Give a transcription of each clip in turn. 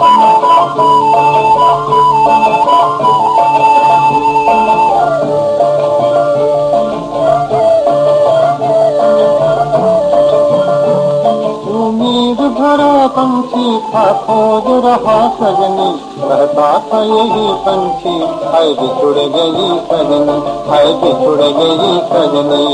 पंछी था खोज रहा सजनी, कहता था यही पंछी, हाय बिछुड़ गई सजनी, हाय बिछुड़ गई सजनी।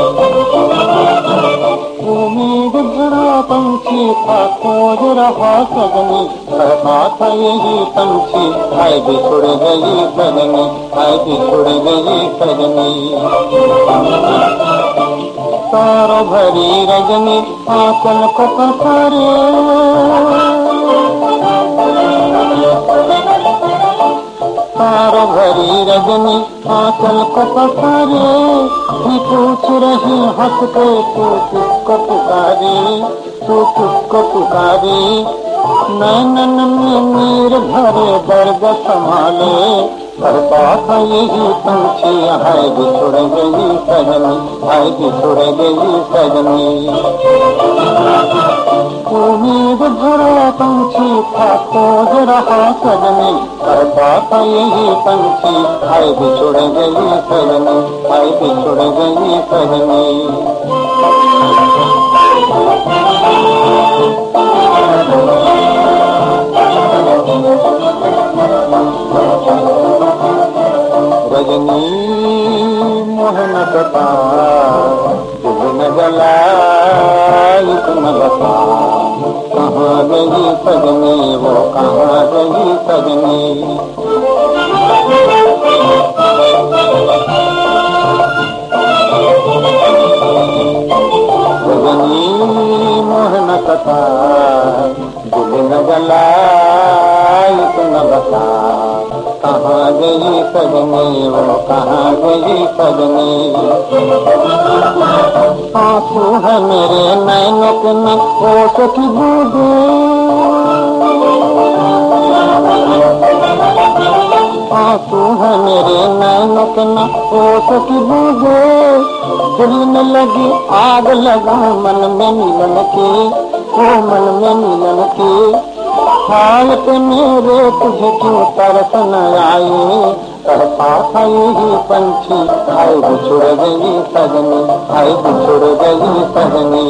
उम्मीद भरा पंछी था खोज रहा सजनी, कहता था यही पंछी, हाय बिछुड़ गई सजनी, हाय बिछुड़ गई सजनी। तारों भरी रजनी आंचल को पसारे, तारों भरी रजनी आंचल को पसारे, पूछ रही हंस के तू किसको पुकारे, तू किसको पुकारे। नैनन में नीर भरे दर्द संभाले, कहता था यही पंछी, हाय बिछुड़ गई सजनी, हाय बिछुड़ गई सजनी। उम्मीद भरा पंछी था खोज रहा सजनी, कहता था यही पंछी, हाय बिछुड़ गई सजनी, हाय बिछुड़ गई सजनी। रजनी मोहन कथा तुझ न जलाई तुम बता, कहाँ गई सजनी वो कहाँ गई सजनी। रजनी मोहन कथा तुझ न जलाई तुम बता, कहाँ गई सजनी वो कहाँ गई सजनी। आंसू है मेरे नैनों के न होश की बूंदे, आंसू है मेरे नैनों के न होश की बूंदे। दिल में लगी आग लगा मन में मिलन की, ओ मन में मिलन की। हालत मेरे तुझे क्यों तरस न आई, कहता था यही पंछी, हाय बिछुड़ गई सजनी, हाय बिछुड़ गई सजनी।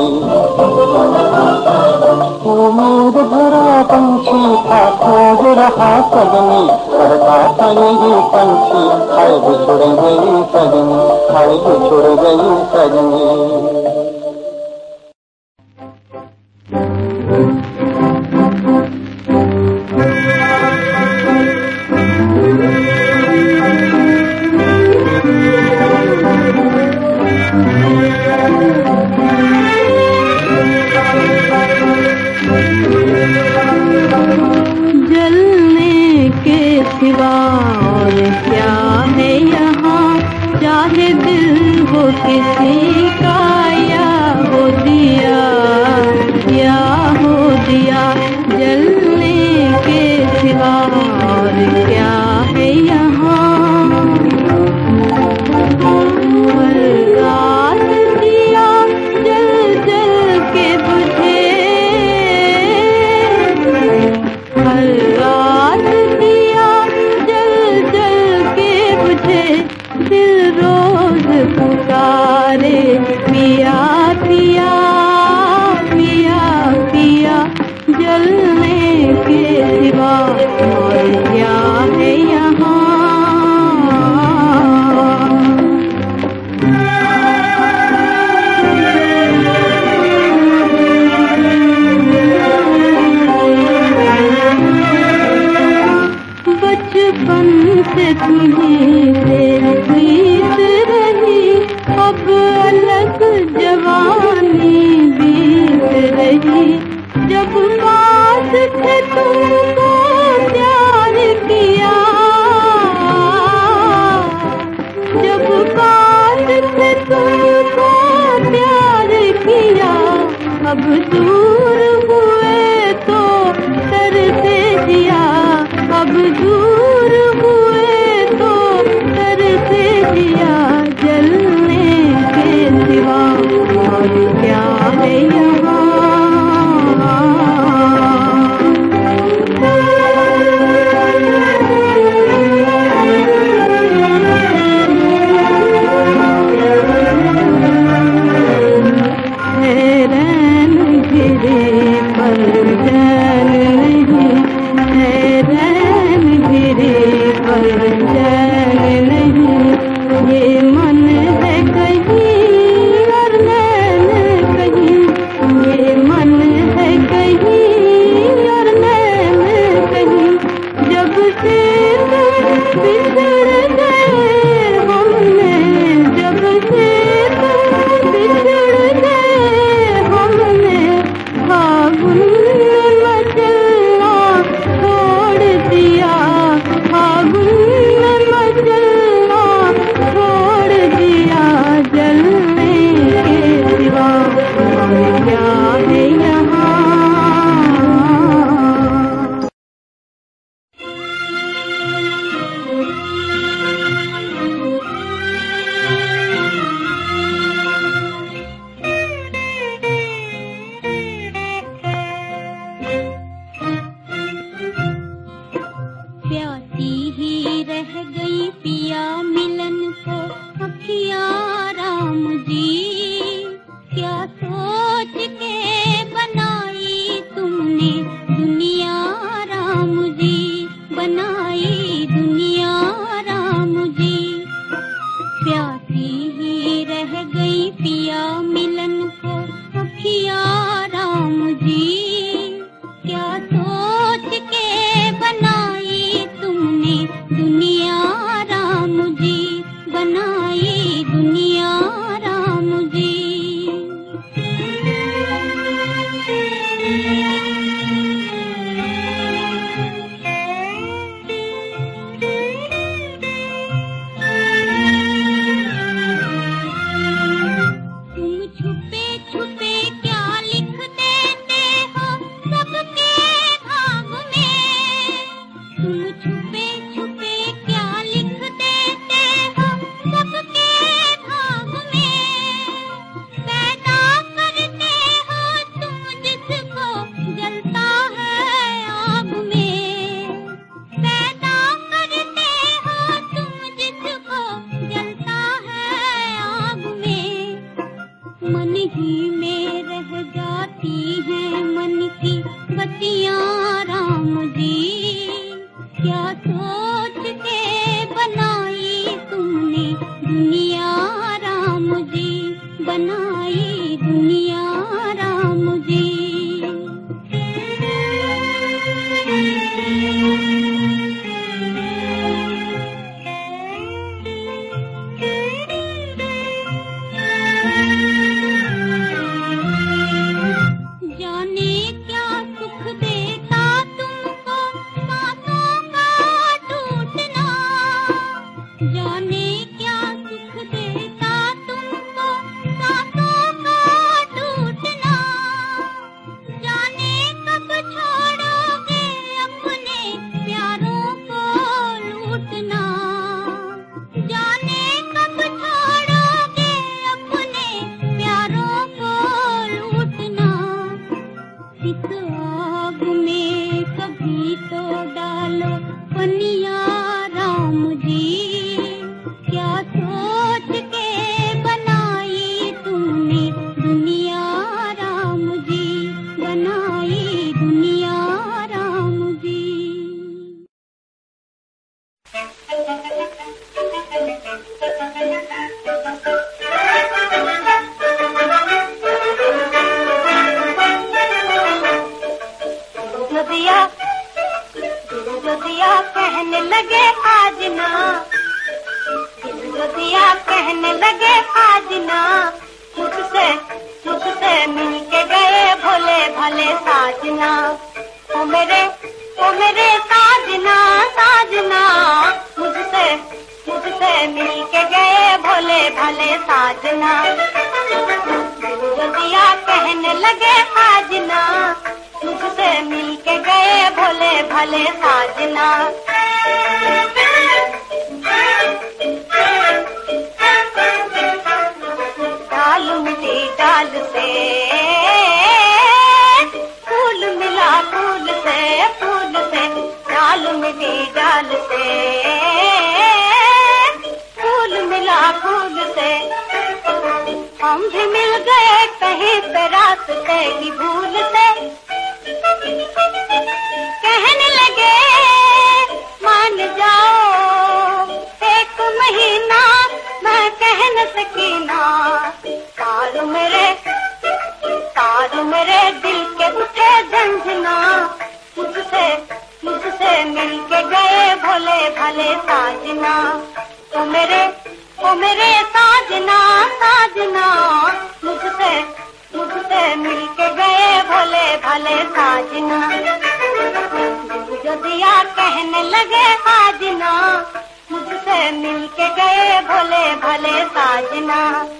उम्मीद भरा पंछी था खोज रहा सजनी, कहता था यही पंछी, हाय बिछुड़ गई सजनी, हाय बिछुड़ गई सजनी। जलने के सिवा और क्या है यहाँ, चाहे दिल हो किसी का या हो दिया, या हो दिया। जलने के सिवा और क्या है यहाँ, रात दिया जल जल के बुझे, हर रात दिया जल जल के बुझे। दिल रोज पुकारे पिया पिया पिया पिया। जलने के सिवा और क्या है यहाँ। बचपन से तुम्हीं से प्रीत रही, अब अलग जवानी बीत रही। जब पास थे तुमको प्यार किया, जब पास थे तुमको प्यार किया। अब दूर हुए तो तरसे जिया, अब दूर हुए तो तरसे जिया। जलने के सिवा और क्या है यहाँ। दिया कहने लगे आज ना, दिल जो दिया कहने लगे आज ना, मुझसे मिल के गए भोले भले साजना। ओ मेरे साजना साजना, मुझसे मिल के गए भोले भले साजना। जो दिया कहने लगे आज ना, मुझसे मिल के गए भोले भले साजना। डाल मिली डाल से फूल मिला फूल से, डाल मिली डाल से फूल मिला फूल से। हम भी मिल गए कहीं पे रास्ते की भूल से। कहने लगे मान जाओ एक महीना, मैं कह न सकी ना। तार मेरे दिल के उठे झंझना, मुझसे मिल के गए भोले भले साजना। ओ मेरे साजना साजना, मुझसे मिल के गए भोले भले साजना। जो दिया कहने लगे आज ना, मुझसे मिल के गए भोले भले साजना।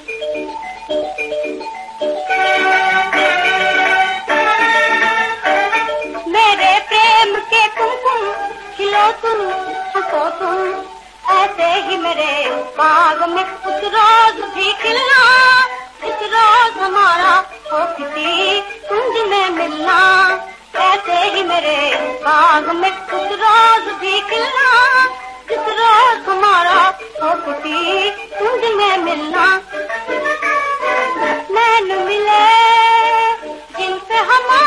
मेरे प्रेम के कुमकुम खिलो तुम, हंसो तुम, ऐसे ही मेरे बाग में कुछ रोज भी खिलना। इस रोज हमारा हो किसी कुंज में मिलना, ऐसे ही मेरे बाग में कुछ रोज भी खिलना। इस रोज हमारा हो किसी कुंज में मिलना। नैन मिले जिनसे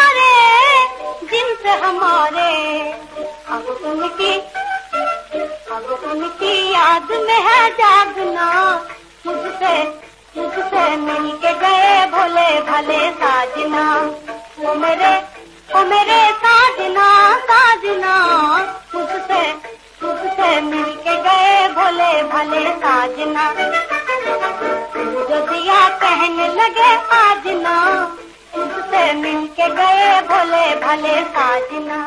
हमारे, अब उनकी याद में है जागना। मुझसे मिल के गए भोले भले साजना। ओ मेरे साजना साजना, मुझसे मिल के गए भोले भले साजना। जो दिया कहने लगे आज ना, मुझसे मिल के गए भोले भले साजना।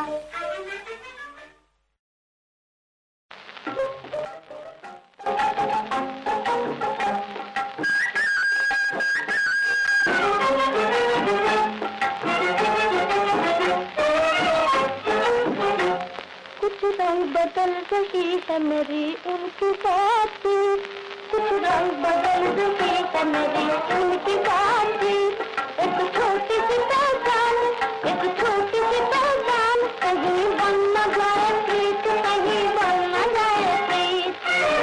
कुछ रंग बदल रही है मेरी उनकी बात, कुछ रंग बदल रही है मेरी उनकी बात। एक छोटी सी पहचान, एक छोटी सी पहचान, कहीं बन न जाए प्रीत, कहीं बन न जाए प्रीत।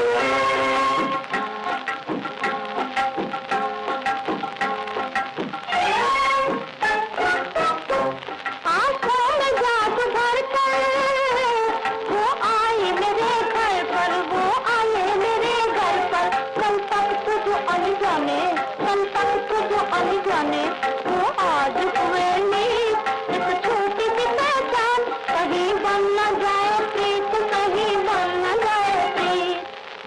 आँखों में जादू भर कर वो आए मेरे घर पर, वो आए मेरे घर पर। कल तक तुझे अनजाने, कल तक तुझे अनजाने, वो आज हुए नीत। एक छोटी सी पहचान, कहीं बन न जाए प्रीत, कहीं बन न जाए प्रीत।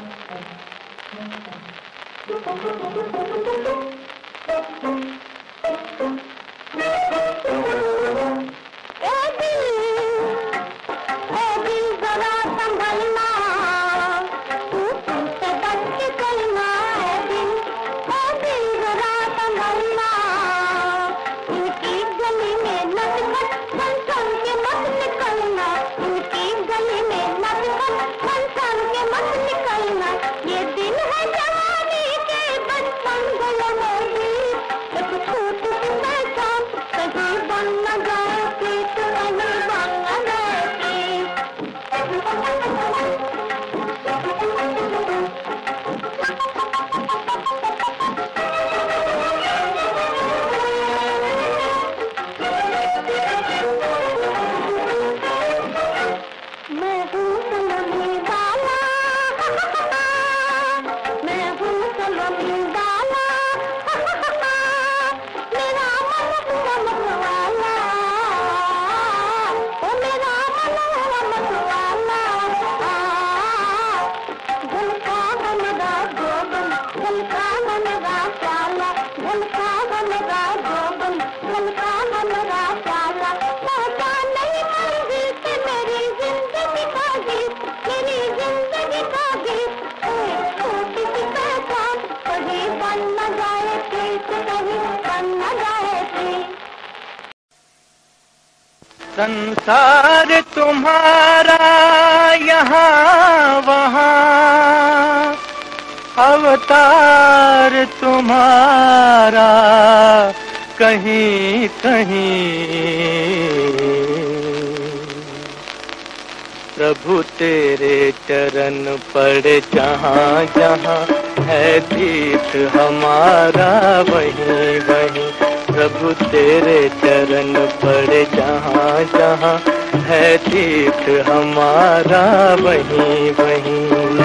ए दिल जरा संभलना, तू तुमसे बच के चलना। ए दिल जरा संभलना, इनकी गली में नटखट बन के मत निकलना। इनकी गली में नटखट बन के मत निकलना। ये दिन है जवानी के बचपन गलों में भी, एक संसार तुम्हारा यहाँ वहाँ, अवतार तुम्हारा कहीं कहीं। प्रभु तेरे चरण पड़े जहाँ जहाँ, है तीर्थ हमारा वहीं वहीं। प्रभु तेरे चरण पड़े जहाँ जहाँ, है तीर्थ हमारा वहीं वहीं।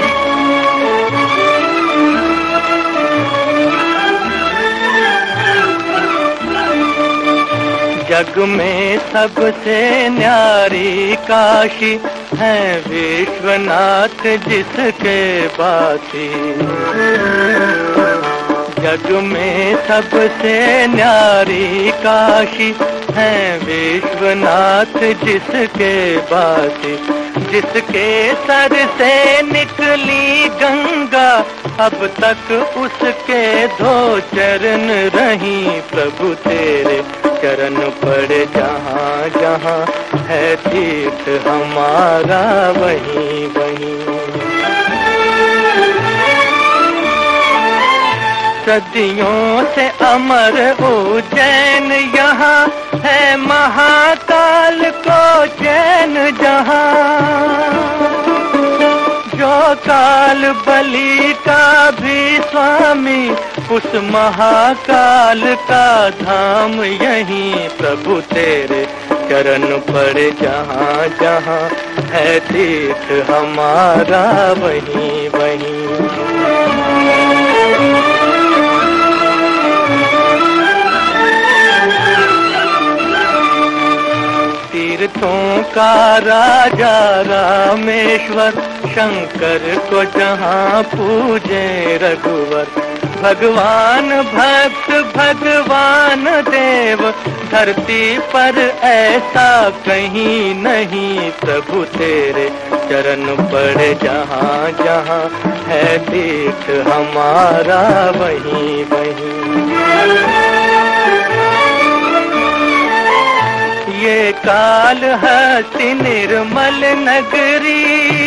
जग में सबसे न्यारी काशी, है विश्वनाथ जिसके बासी। जग में सबसे न्यारी काशी, है विश्वनाथ जिसके बासी। जिसके सर से निकली गंगा, अब तक उसके दो चरण रही। प्रभु तेरे चरण पड़े जहाँ जहाँ, है तीर्थ हमारा वहीं वहीं। सदियों से अमर उज्जैन यहाँ, है महाकाल को चैन जहाँ। जो काल बलि का भी स्वामी, उस महाकाल का धाम यहीं। प्रभु तेरे चरण पड़े जहाँ जहाँ, है तीर्थ हमारा वहीं वहीं। तीर्थों का राजा रामेश्वर, शंकर को जहाँ पूजे रघुवर। भगवान भक्त भगवान देव, धरती पर ऐसा कहीं नहीं। प्रभु तेरे चरण पड़े जहाँ जहाँ, है तीर्थ हमारा वहीं वहीं। ये काल हस्ती निर्मल नगरी,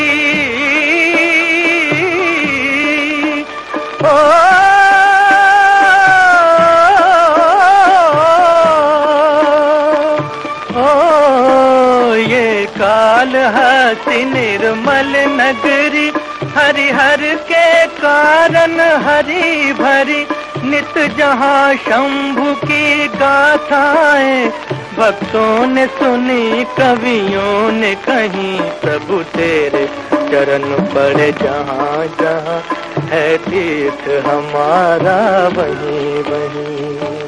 ओ ये काल हस्ती निर्मल नगरी। हरिहर के कारण हरी भरी, नित जहाँ शंभु की गाथाएं। भक्तों ने सुनी कवियों ने कहीं। प्रभु तेरे चरण पड़े जहाँ जहाँ, है तीर्थ हमारा वहीं वहीं।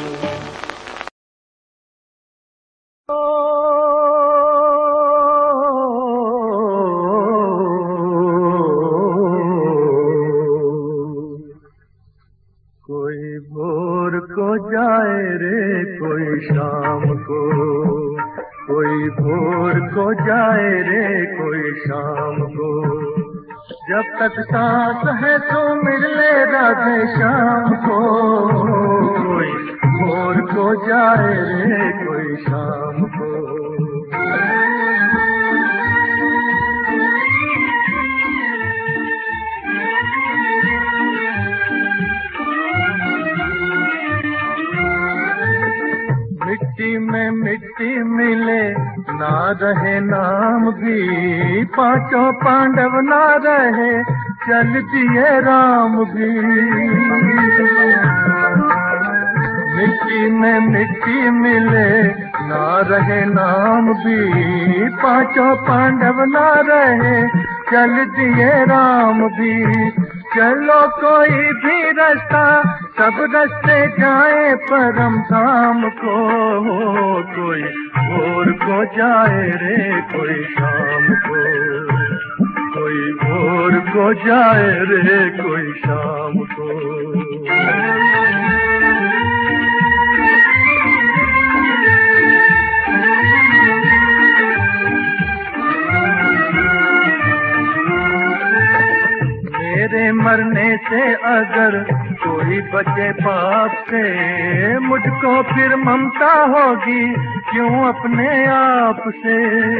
कोई भोर को जाए रे कोई शाम को, कोई भोर को जाए रे कोई शाम को। जब तक सांस है तो मिल ले राधे श्याम को। कोई भोर को जाए रे कोई शाम को। मिट्टी में मिट्टी मिले ना रहे नाम भी, पांचों पांडव ना रहे चल दिए राम भी। मिट्टी में मिट्टी मिले ना रहे नाम भी, पांचों पांडव ना रहे चल दिए राम भी। चलो कोई भी रास्ता, सब रास्ते जाए परम धाम को। कोई भोर को जाए रे कोई शाम को, कोई भोर को जाए रे कोई शाम को। मेरे मरने से अगर कोई बचे पाप से, मुझको फिर ममता होगी क्यों अपने आप से।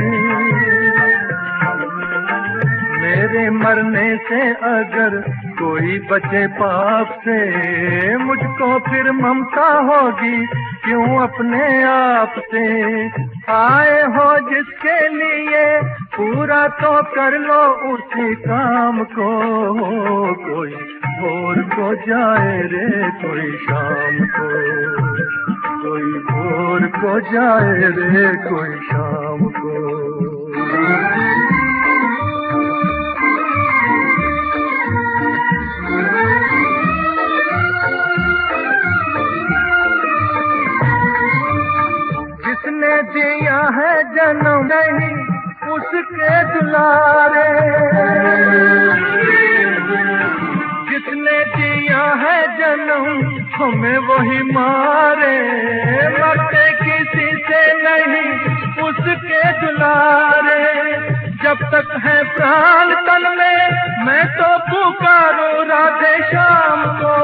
मेरे मरने से अगर कोई बचे पाप से, मुझको फिर ममता होगी क्यों अपने आप से। आए हो जिसके लिए पूरा तो कर लो उसी काम को। कोई भोर को जाए रे कोई शाम को, कोई भोर को जाए रे कोई शाम को। जिसने दिया है जन्म नहीं उसके दुलारे, जिसने दिया है जन्म हमें वही मारे। मरते किसी से नहीं उसके दुलारे, जब तक है प्राण तन में मैं तो पुकारूं राधे श्याम को।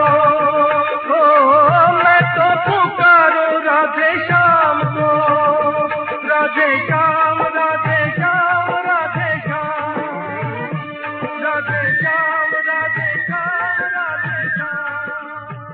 मैं तो पुकारूं राधे श्याम को। राधे श्याम राधे श्याम राधे श्याम, राधे श्याम राधे श्याम राधे श्याम।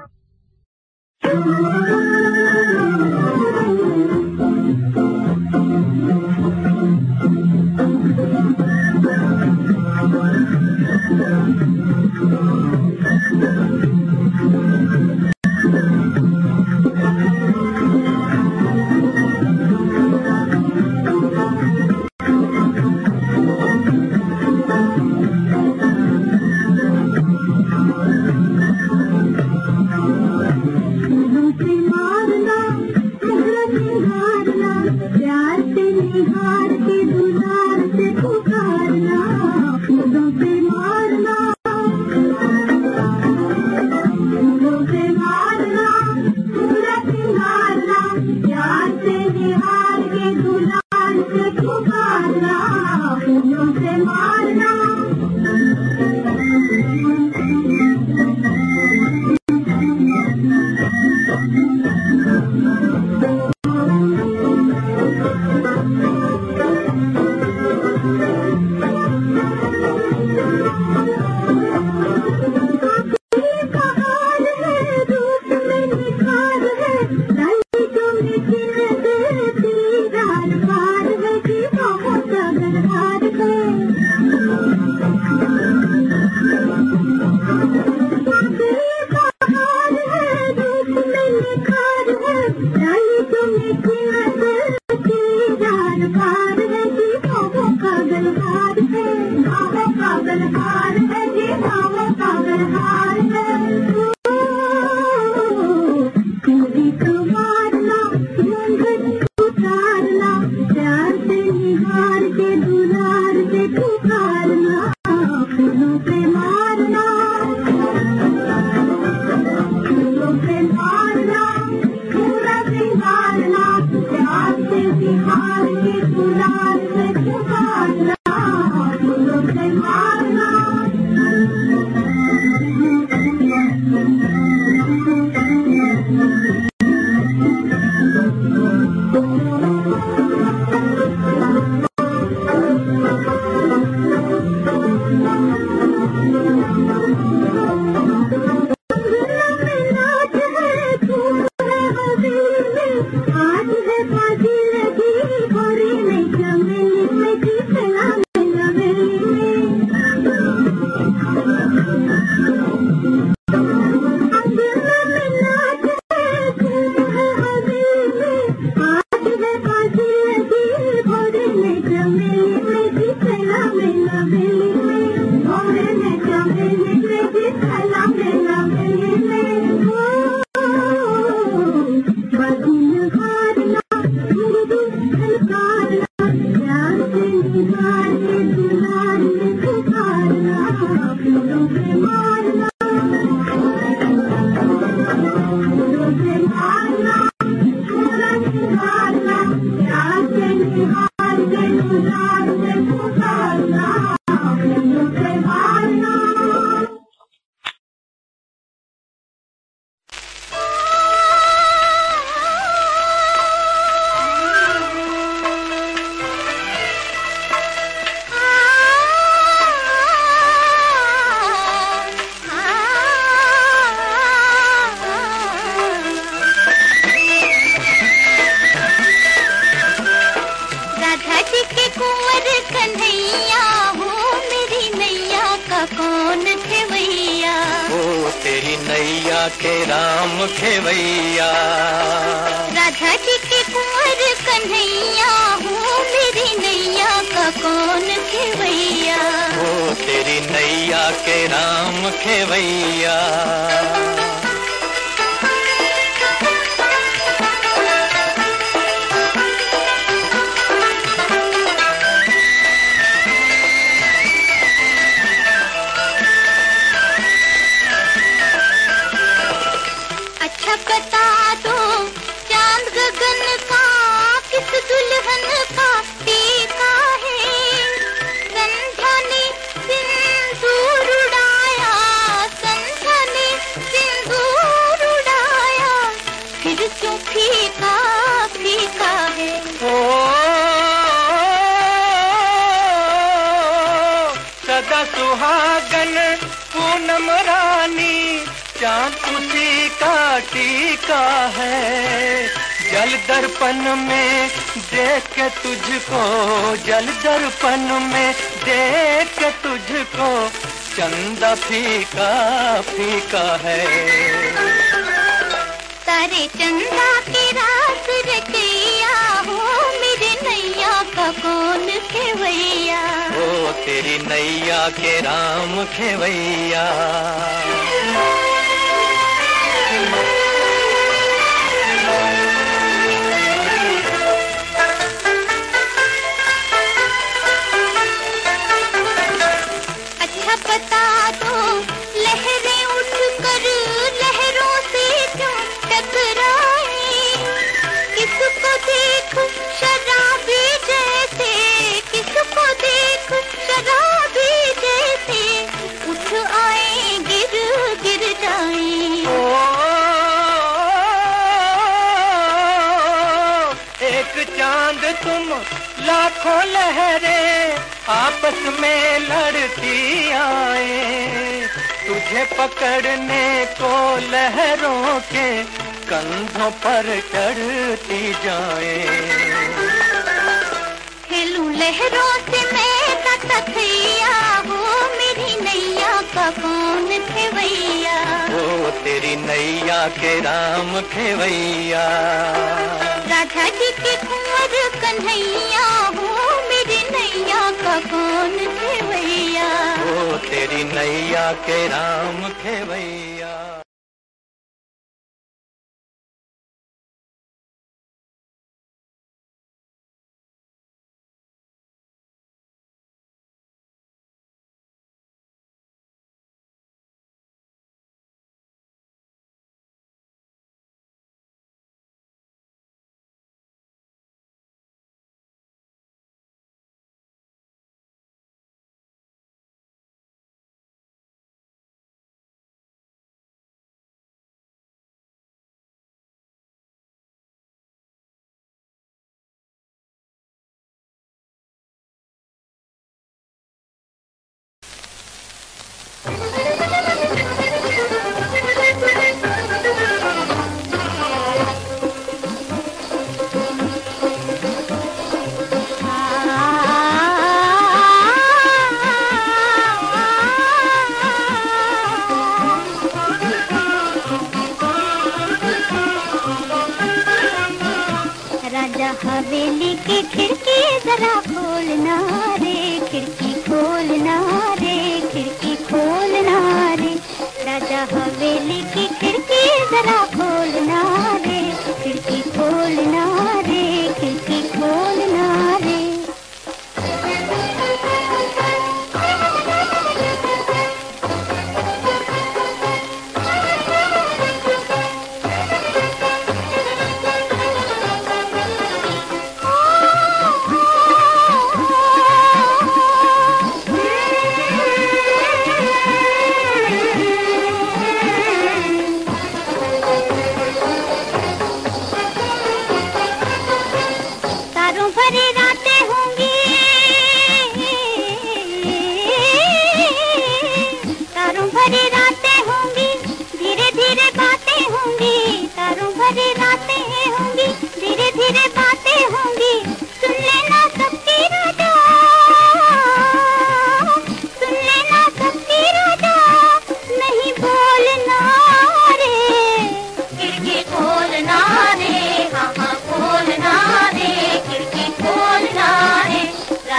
कुंवर कन्हैया हो, मेरी नैया का कौन खेवैया। ओ तेरी नैया के राम खेवैया। राधा जी के कुंवर कन्हैया हो, मेरी नैया का कौन खेवैया। ओ तेरी नैया के राम खेवैया। अच्छा बता दो चांद गगन का किस दुल्हन का टीका है। संध्या ने सिंदूर उड़ाया, संध्या ने सिंदूर उड़ाया, फिर क्यों फीका फीका है। ओ सदा सुहागन पूनम रानी, चांद उसी का टीका है। जल दर्पण में देख के तुझको, जल दर्पण में देख के तुझको, चंदा फीका फीका है। तारे चंदा के रात रचैया हो, मेरे नैया का कौन खेवैया। ओ तेरी नैया के राम खेवैया। अच्छा बता दो लहरें उठकर लहरों से क्यों टकराए। किसको देख शराबी जैसे, किसको देख शराबी जैसे, उठ आए गिर गिर जाए। एक चांद तुम लाखों लहरें आपस में लड़ती आए, तुझे पकड़ने को लहरों के कंधों पर चढ़ती जाए। खेलूं लहरों से मैं तथैया हो, मेरी नैया का कौन खेवैया। ओ तेरी नैया के राम खेवैया। राधा जी के कुंवर कन्हैया हो, मेरी नैया का कौन खेवैया। ओ तेरी नैया के राम खेवैया।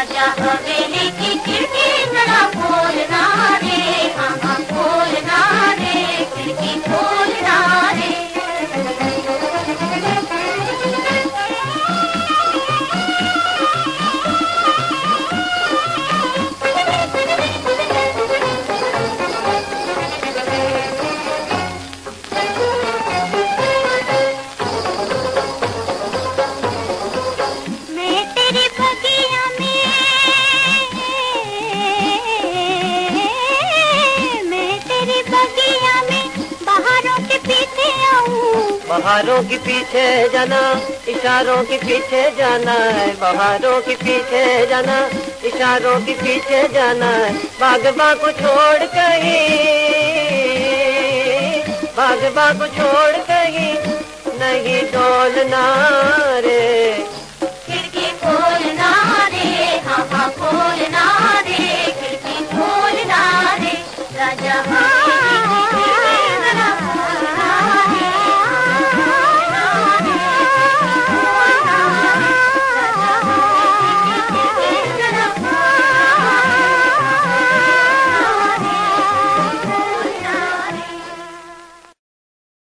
आजा हवेली की खिड़की जरा खोलना रे, हाँ खोलना रे, खिड़की खोलना रे। बहारों के पीछे जाना, इशारों के पीछे जाना है, बहारों के पीछे जाना, इशारों के पीछे जाना है। बागबा को छोड़ कहीं, बागबा को छोड़ कहीं नहीं डोलना रे।